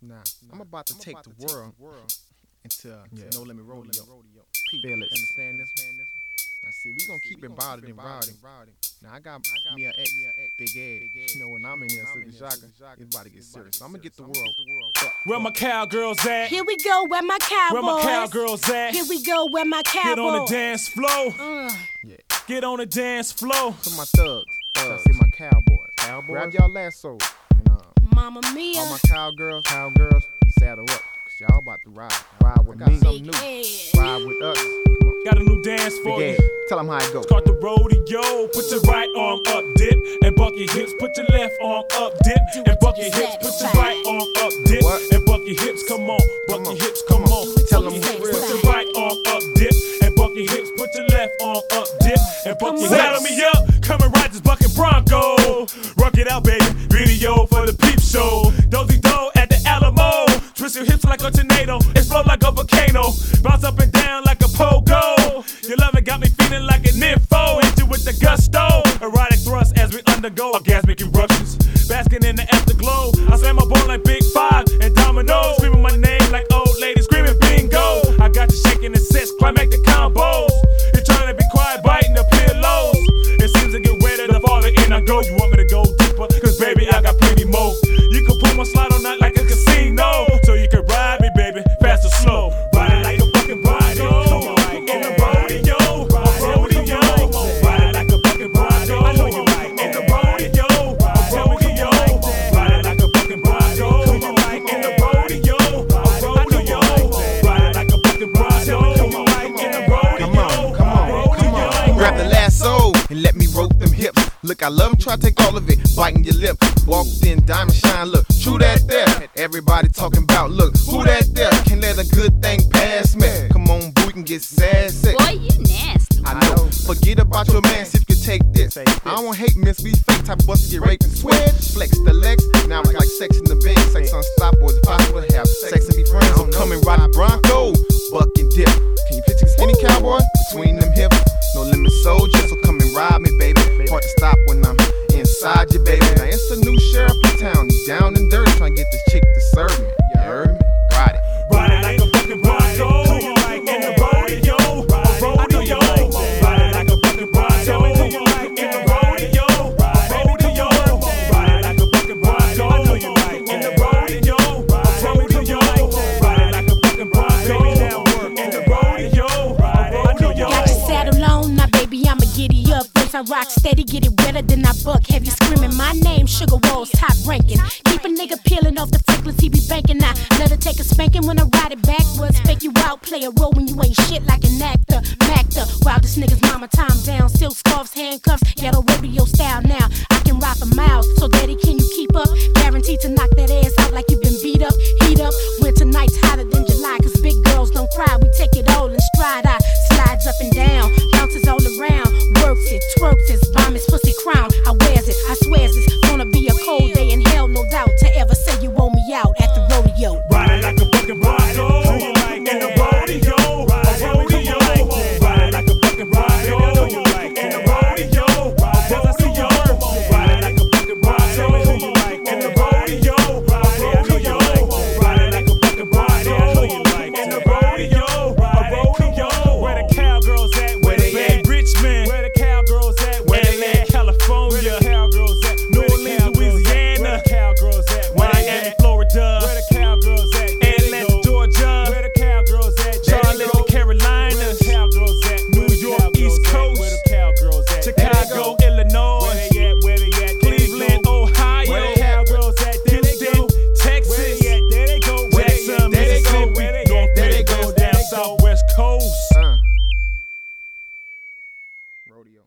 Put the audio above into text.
Nah, I'm about to take the world into No Limit Rodeo. Feel it. Understand this? Now see, we gonna keep it bowed and rowdy. Now I got me a ex, Big Ed. You know when I'm in there, Silky Shaka, it's about to get serious. So I'm gonna get the world. Where my cowgirls at? Here we go, where my cowboys. Where my cowgirls at? Here we go, where my cowboys. Get on the dance floor. Yeah. Get on the dance floor. To my thugs. I see my cowboys. Grab y'all lassos. Mama Mia. All my cowgirls, saddle up. Cause y'all about to ride with me. Something new. Ride with us. Got a new dance for Big you. Ed, tell them how it goes. Start the rodeo. Put your right arm up, dip, and buck your hips. Put your left arm up, dip, and buck your hips. Put your right arm up, dip, and buck your hips. Come on, buck your hips. Come on, Tell buck them your hips. who Put real. your right arm up, dip, and buck your hips. Put your left arm up, dip, and buck your hips. Saddle me up, come and ride this bucking Bronco. Rock it out, baby. Video for the peep show. Dozy do at the Alamo. Twist your hips like a tornado. Explode like a volcano. Bounce up and down like a pogo. Your loving got me feeling like an nympho. Hit you with the gusto. Erotic thrust as we undergo orgasmic eruptions. Basking in the afterglow. I slam my ball like Big Five and Dominoes. Screaming my name like old ladies screaming bingo. I got you shaking the sets, climactic combos. You're trying to be quiet, biting the pillows. It seems to get wetter the farther in I go. You want me to go deeper? Cause baby, I got plenty more. You can pull my slide on that like a casino. So you can ride me, baby, fast or slow. Ride it like a fucking Bronco. In the rodeo, rodeo. Ride it like a fucking Bronco. In the rodeo, rodeo. Ride it like a fucking Bronco. In the rodeo, rodeo. Ride it like a fucking Bronco. In the rodeo, Come on. Grab the lasso and let me rope them hips. Look, I love 'em, try to take all of it, biting your lip. Walked in, diamond shine, look, true that there. Everybody talking about, look, who that there? Can't let a good thing pass me. Come on, boo, you can get sassy. Boy, you nasty. I know, forget about your man, see if you can take this. I don't want hate, miss, we fake, type of bust to get raped and switch. Flex the legs, now it's like sex in the bed. Sex on stop, boys, if possible, have sex and be friends. I'm coming right at Bronco, buck and dip. Can you picture skinny cowboy between them hips? No limit soldier, so come and ride me, baby. Hard to stop when I'm inside you, baby. Now it's a new sheriff in town, he's down and dirty, trying to get this chick to serve me. You heard me? Ride it. ride it like a fucking Bronco. In the rodeo, rodeo. Ride it like a fucking Bronco. In the rodeo, rodeo. Ride it like a fucking Bronco. In the rodeo, rodeo. Ride it like a fucking Bronco. In the rodeo, rodeo. Got your saddle on, now baby, I'ma giddy up. First I rock steady, get it wetter than I buck. Have you screaming my name, Sugar Walls, top ranking. Keep a nigga peeling off the freckles, he be banking. I let her take a spanking when I ride it backwards. Fake you out, play a role when you ain't shit like an actor. Mactor, wow, this nigga's mama time down. Silk scarves, handcuffs, ghetto rodeo style now. I can ride for miles, so daddy, can you